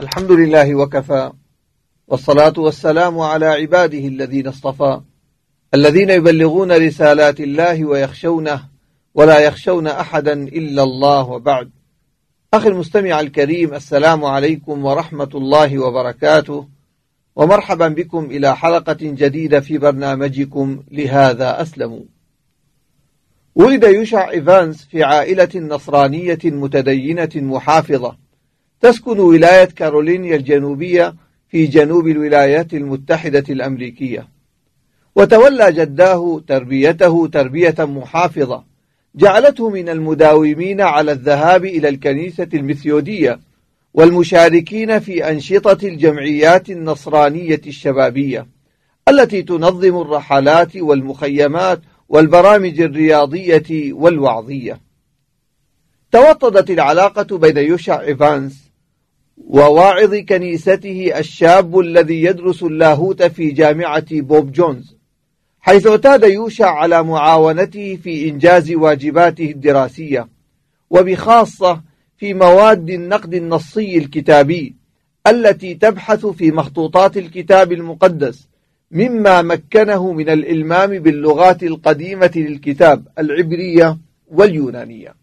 الحمد لله وكفى، والصلاة والسلام على عباده الذين اصطفى، الذين يبلغون رسالات الله ويخشونه ولا يخشون أحدا إلا الله. وبعد. أخي المستمع الكريم، السلام عليكم ورحمة الله وبركاته، ومرحبا بكم إلى حلقة جديدة في برنامجكم لهذا أسلموا. ولد يوشع إيفانس في عائلة نصرانية متدينة محافظة تسكن ولاية كارولينيا الجنوبية في جنوب الولايات المتحدة الأمريكية، وتولى جداه تربيته تربية محافظة جعلته من المداومين على الذهاب إلى الكنيسة الميثودية والمشاركين في أنشطة الجمعيات النصرانية الشبابية التي تنظم الرحلات والمخيمات والبرامج الرياضية والوعظية. توطدت العلاقة بين يوشع إيفانس وواعظ كنيسته الشاب الذي يدرس اللاهوت في جامعة بوب جونز، حيث اعتاد يوشع على معاونته في إنجاز واجباته الدراسية، وبخاصة في مواد النقد النصي الكتابي التي تبحث في مخطوطات الكتاب المقدس، مما مكنه من الإلمام باللغات القديمة للكتاب العبرية واليونانية.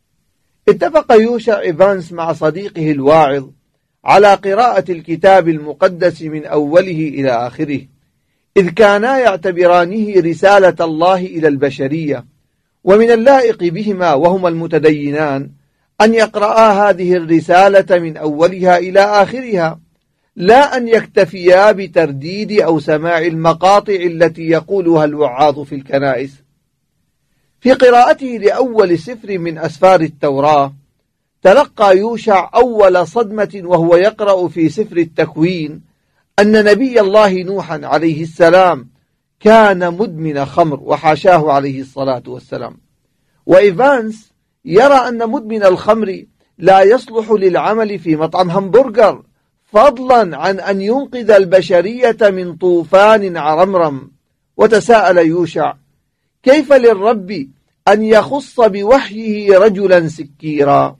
اتفق يوشع إيفانس مع صديقه الواعظ على قراءة الكتاب المقدس من أوله إلى آخره، إذ كانا يعتبرانه رسالة الله إلى البشرية، ومن اللائق بهما وهما المتدينان أن يقرأا هذه الرسالة من أولها إلى آخرها، لا أن يكتفيا بترديد أو سماع المقاطع التي يقولها الوعاظ في الكنائس. في قراءته لأول سفر من أسفار التوراة، تلقى يوشع أول صدمة وهو يقرأ في سفر التكوين أن نبي الله نوحا عليه السلام كان مدمن خمر، وحاشاه عليه الصلاة والسلام. وإيفانس يرى أن مدمن الخمر لا يصلح للعمل في مطعم همبرجر، فضلا عن أن ينقذ البشرية من طوفان عرمرم. وتساءل يوشع: كيف للرب أن يخص بوحيه رجلا سكيرا؟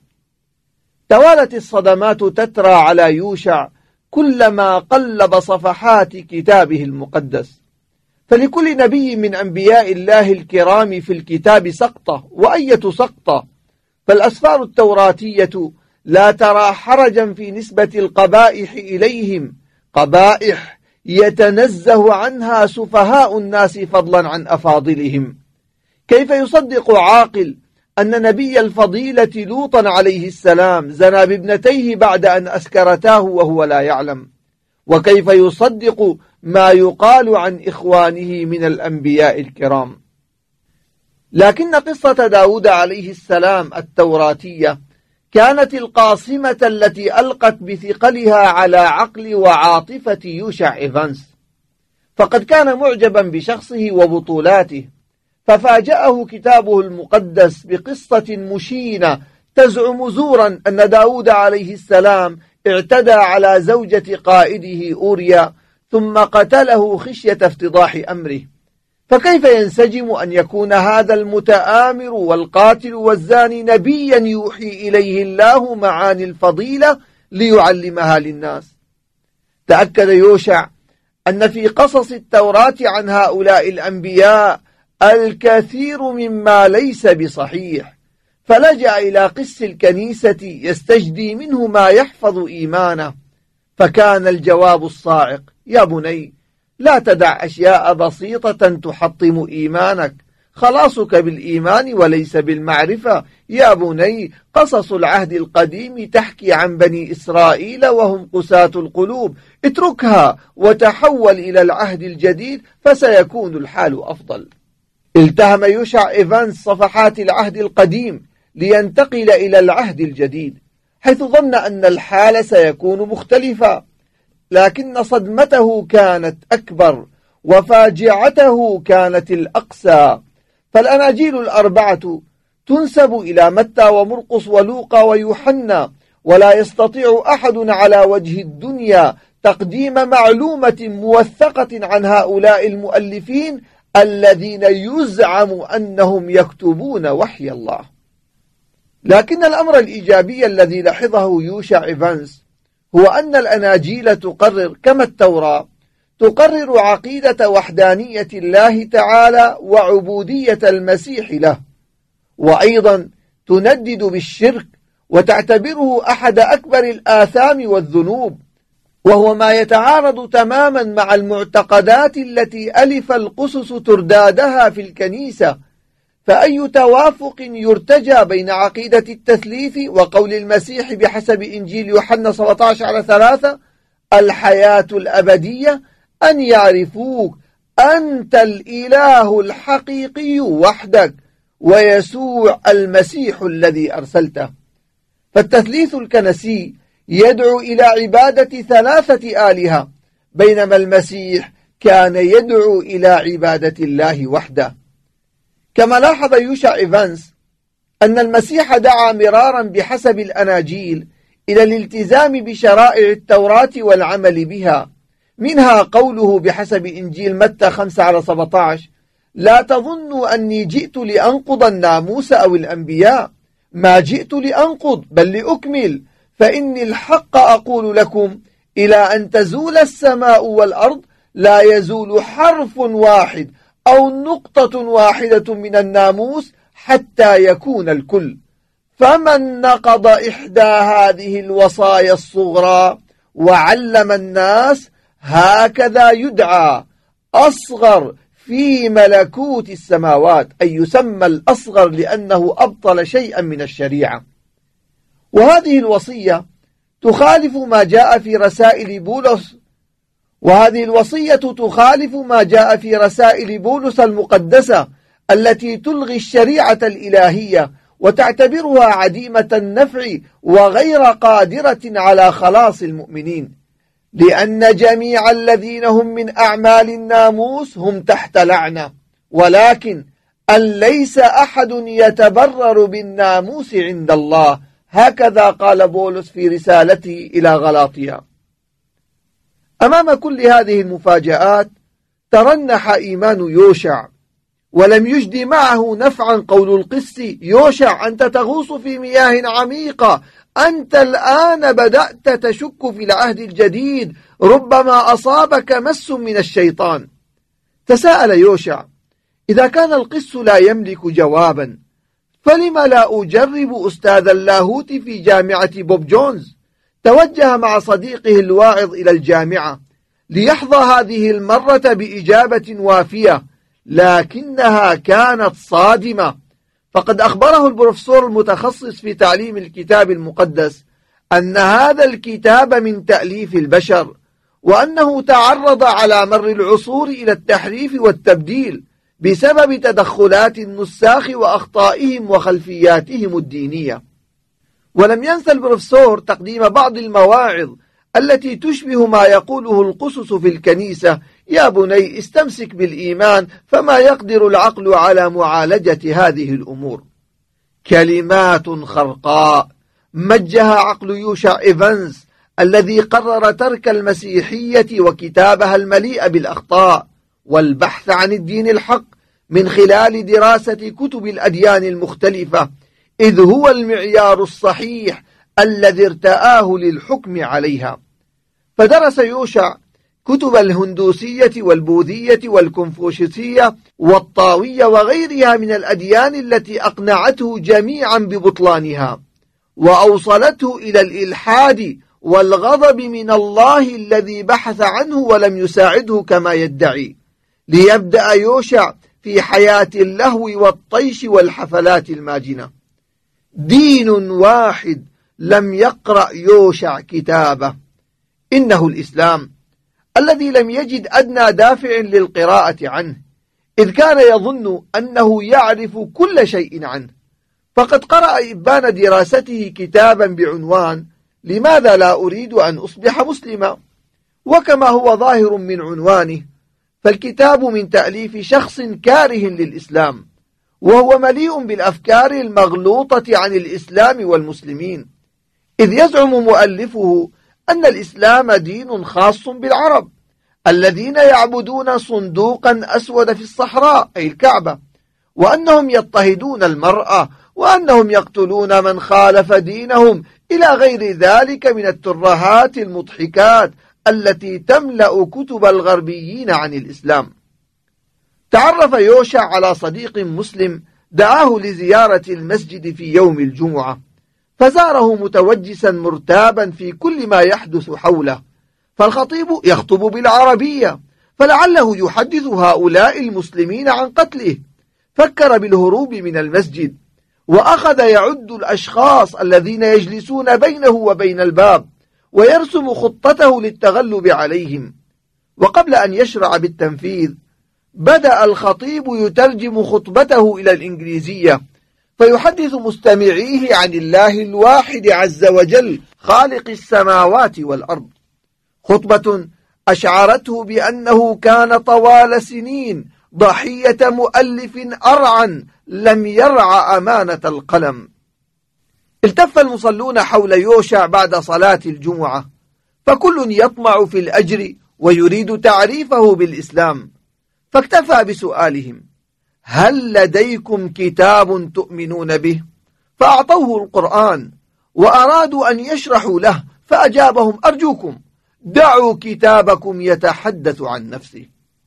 توالت الصدمات تترى على يوشع كلما قلب صفحات كتابه المقدس، فلكل نبي من أنبياء الله الكرام في الكتاب سقطة، وأية سقطة، فالأسفار التوراتية لا ترى حرجا في نسبة القبائح إليهم، قبائح يتنزه عنها سفهاء الناس فضلا عن أفاضلهم. كيف يصدق عاقل أن نبي الفضيلة لوطا عليه السلام زنى بابنتيه بعد أن أسكرتاه وهو لا يعلم؟ وكيف يصدق ما يقال عن إخوانه من الأنبياء الكرام؟ لكن قصة داود عليه السلام التوراتية كانت القاصمة التي ألقت بثقلها على عقل وعاطفة يوشع إيفانس، فقد كان معجبا بشخصه وبطولاته، ففاجأه كتابه المقدس بقصة مشينة تزعم زورا أن داود عليه السلام اعتدى على زوجة قائده أوريا ثم قتله خشية افتضاح أمره. فكيف ينسجم أن يكون هذا المتآمر والقاتل والزاني نبيا يوحي إليه الله معاني الفضيلة ليعلمها للناس؟ تأكد يوشع أن في قصص التوراة عن هؤلاء الأنبياء الكثير مما ليس بصحيح، فلجأ إلى قس الكنيسة يستجدي منه ما يحفظ إيمانه، فكان الجواب الصاعق: يا بني، لا تدع أشياء بسيطة تحطم إيمانك، خلاصك بالإيمان وليس بالمعرفة. يا بني، قصص العهد القديم تحكي عن بني إسرائيل وهم قساة القلوب، اتركها وتحول إلى العهد الجديد فسيكون الحال أفضل. التهم يوشع إيفانس صفحات العهد القديم لينتقل إلى العهد الجديد، حيث ظن أن الحال سيكون مختلفا، لكن صدمته كانت أكبر وفاجعته كانت الأقسى. فالأناجيل الأربعة تنسب إلى متى ومرقس ولوقا ويوحنا، ولا يستطيع أحد على وجه الدنيا تقديم معلومة موثقة عن هؤلاء المؤلفين الذين يزعم أنهم يكتبون وحي الله. لكن الأمر الإيجابي الذي لاحظه يوشع إيفانس هو أن الأناجيل تقرر كما التوراة تقرر عقيدة وحدانية الله تعالى وعبودية المسيح له، وأيضا تندد بالشرك وتعتبره أحد أكبر الآثام والذنوب، وهو ما يتعارض تماما مع المعتقدات التي ألف القسس تردادها في الكنيسة. فأي توافق يرتجى بين عقيدة التثليث وقول المسيح بحسب إنجيل يوحنا 17:3 الحياة الأبدية أن يعرفوك أنت الإله الحقيقي وحدك ويسوع المسيح الذي أرسلته. فالتثليث الكنسي يدعو إلى عبادة 3 آلهة، بينما المسيح كان يدعو إلى عبادة الله وحده. كما لاحظ يوشع إيفانس أن المسيح دعا مرارا بحسب الأناجيل إلى الالتزام بشرائع التوراة والعمل بها، منها قوله بحسب إنجيل متى 5:17 لا تظنوا أني جئت لأنقض الناموس أو الأنبياء، ما جئت لأنقض بل لأكمل، فإني الحق أقول لكم إلى أن تزول السماء والأرض لا يزول حرف واحد أو نقطة واحدة من الناموس حتى يكون الكل. فمن نقض إحدى هذه الوصايا الصغرى وعلم الناس هكذا يدعى أصغر في ملكوت السماوات، أي يسمى الأصغر لأنه أبطل شيئا من الشريعة. وهذه الوصية تخالف ما جاء في رسائل بولس المقدسة التي تلغي الشريعة الإلهية وتعتبرها عديمة النفع وغير قادرة على خلاص المؤمنين، لأن جميع الذين هم من أعمال الناموس هم تحت لعنة، ولكن أن ليس أحد يتبرر بالناموس عند الله، هكذا قال بولس في رسالته إلى غلاطيا. أمام كل هذه المفاجآت ترنح إيمان يوشع، ولم يجد معه نفعا قول القس يوشع أنت تغوص في مياه عميقة، أنت الآن بدأت تشك في العهد الجديد، ربما أصابك مس من الشيطان. تساءل يوشع إذا كان القس لا يملك جوابا فلما لا أجرب أستاذ اللاهوت في جامعة بوب جونز؟ توجه مع صديقه الواعظ إلى الجامعة ليحظى هذه المرة بإجابة وافية، لكنها كانت صادمة. فقد أخبره البروفيسور المتخصص في تعليم الكتاب المقدس أن هذا الكتاب من تأليف البشر، وأنه تعرض على مر العصور إلى التحريف والتبديل بسبب تدخلات النساخ وأخطائهم وخلفياتهم الدينية. ولم ينسى البروفيسور تقديم بعض المواعظ التي تشبه ما يقوله القسس في الكنيسة: يا بني استمسك بالإيمان فما يقدر العقل على معالجة هذه الأمور. كلمات خرقاء مجها عقل يوشع إيفانس الذي قرر ترك المسيحية وكتابها المليء بالأخطاء والبحث عن الدين الحق من خلال دراسة كتب الأديان المختلفة، إذ هو المعيار الصحيح الذي ارتآه للحكم عليها. فدرس يوشع كتب الهندوسية والبوذية والكونفوشيسية والطاوية وغيرها من الأديان التي أقنعته جميعا ببطلانها، وأوصلته إلى الإلحاد والغضب من الله الذي بحث عنه ولم يساعده كما يدعي، ليبدأ يوشع في حياة اللهو والطيش والحفلات الماجنة. دين واحد لم يقرأ يوشع كتابه، إنه الإسلام الذي لم يجد أدنى دافع للقراءة عنه، إذ كان يظن أنه يعرف كل شيء عنه. فقد قرأ إبان دراسته كتابا بعنوان لماذا لا أريد أن أصبح مسلما، وكما هو ظاهر من عنوانه فالكتاب من تأليف شخص كاره للإسلام، وهو مليء بالأفكار المغلوطة عن الإسلام والمسلمين، إذ يزعم مؤلفه أن الإسلام دين خاص بالعرب الذين يعبدون صندوقا أسود في الصحراء أي الكعبة، وأنهم يضطهدون المرأة، وأنهم يقتلون من خالف دينهم إلى غير ذلك من الترهات المضحكات التي تملأ كتب الغربيين عن الإسلام. تعرف يوشع على صديق مسلم دعاه لزيارة المسجد في يوم الجمعة، فزاره متوجسا مرتابا في كل ما يحدث حوله، فالخطيب يخطب بالعربية، فلعله يحدث هؤلاء المسلمين عن قتله، فكر بالهروب من المسجد، وأخذ يعد الأشخاص الذين يجلسون بينه وبين الباب ويرسم خطته للتغلب عليهم. وقبل أن يشرع بالتنفيذ بدأ الخطيب يترجم خطبته إلى الإنجليزية، فيحدث مستمعيه عن الله الواحد عز وجل خالق السماوات والأرض، خطبة أشعرته بأنه كان طوال سنين ضحية مؤلف أرعن لم يرع أمانة القلم. التف المصلون حول يوشع بعد صلاة الجمعة، فكل يطمع في الأجر ويريد تعريفه بالإسلام، فاكتفى بسؤالهم: هل لديكم كتاب تؤمنون به؟ فأعطوه القرآن، وأرادوا أن يشرحوا له، فأجابهم: أرجوكم دعوا كتابكم يتحدث عن نفسه.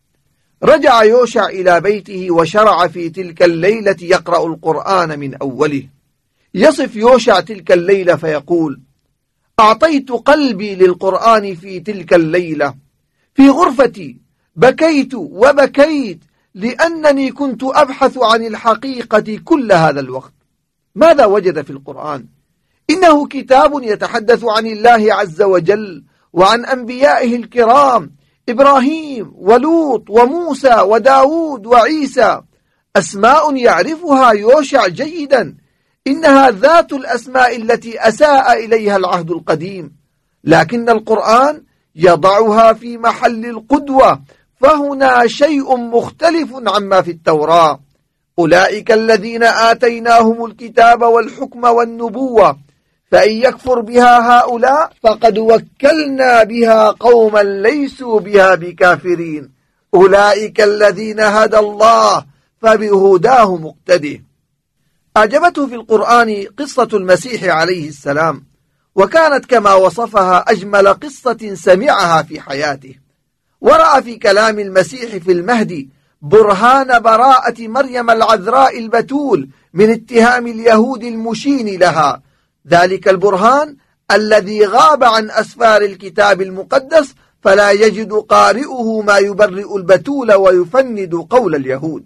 رجع يوشع إلى بيته وشرع في تلك الليلة يقرأ القرآن من أوله. يصف يوشع تلك الليلة فيقول: أعطيت قلبي للقرآن في تلك الليلة، في غرفتي بكيت وبكيت لأنني كنت أبحث عن الحقيقة كل هذا الوقت. ماذا وجد في القرآن؟ إنه كتاب يتحدث عن الله عز وجل وعن أنبيائه الكرام إبراهيم ولوط وموسى وداود وعيسى، أسماء يعرفها يوشع جيدا، إنها ذات الأسماء التي أساء إليها العهد القديم، لكن القرآن يضعها في محل القدوة، فهنا شيء مختلف عما في التوراة. أولئك الذين آتيناهم الكتاب والحكم والنبوة، فإن يكفر بها هؤلاء فقد وكلنا بها قوما ليسوا بها بكافرين، أولئك الذين هدى الله فبهداه مقتدي. أعجبته في القرآن قصة المسيح عليه السلام، وكانت كما وصفها أجمل قصة سمعها في حياته، ورأى في كلام المسيح في المهدي برهان براءة مريم العذراء البتول من اتهام اليهود المشين لها، ذلك البرهان الذي غاب عن أسفار الكتاب المقدس، فلا يجد قارئه ما يبرئ البتول ويفند قول اليهود.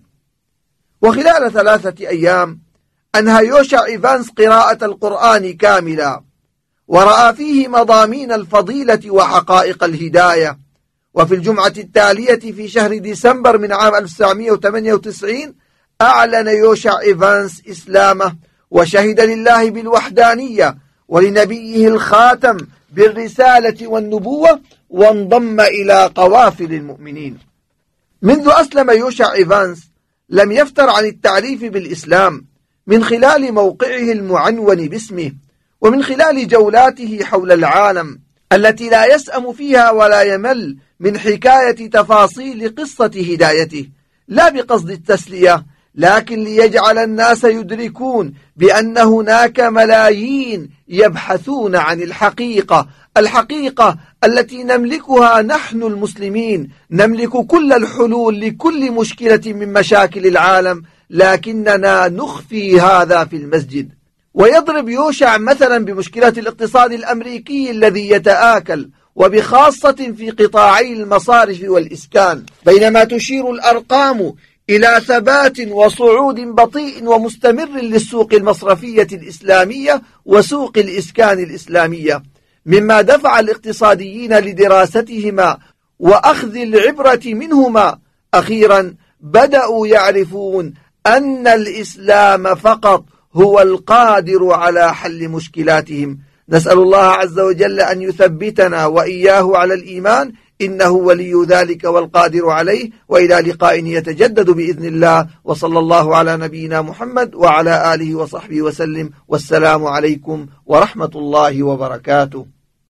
وخلال 3 أيام أنهى يوشع إيفانس قراءة القرآن كاملا، ورأى فيه مضامين الفضيلة وحقائق الهداية. وفي الجمعة التالية في شهر ديسمبر من عام 1998 أعلن يوشع إيفانس إسلامه، وشهد لله بالوحدانية ولنبيه الخاتم بالرسالة والنبوة، وانضم إلى قوافل المؤمنين. منذ أسلم يوشع إيفانس لم يفتر عن التعريف بالإسلام، من خلال موقعه المعنون باسمه، ومن خلال جولاته حول العالم التي لا يسأم فيها ولا يمل من حكاية تفاصيل قصة هدايته، لا بقصد التسلية، لكن ليجعل الناس يدركون بأن هناك ملايين يبحثون عن الحقيقة التي نملكها نحن المسلمين، نملك كل الحلول لكل مشكلة من مشاكل العالم، لكننا نخفي هذا في المسجد. ويضرب يوشع مثلا بمشكلة الاقتصاد الأمريكي الذي يتآكل، وبخاصة في قطاعي المصارف والإسكان، بينما تشير الأرقام إلى ثبات وصعود بطيء ومستمر للسوق المصرفية الإسلامية وسوق الإسكان الإسلامية، مما دفع الاقتصاديين لدراستهما وأخذ العبرة منهما. أخيرا بدأوا يعرفون أن الإسلام فقط هو القادر على حل مشكلاتهم. نسأل الله عز وجل أن يثبتنا وإياه على الإيمان، إنه ولي ذلك والقادر عليه. وإلى لقاء يتجدد بإذن الله، وصلى الله على نبينا محمد وعلى آله وصحبه وسلم، والسلام عليكم ورحمة الله وبركاته.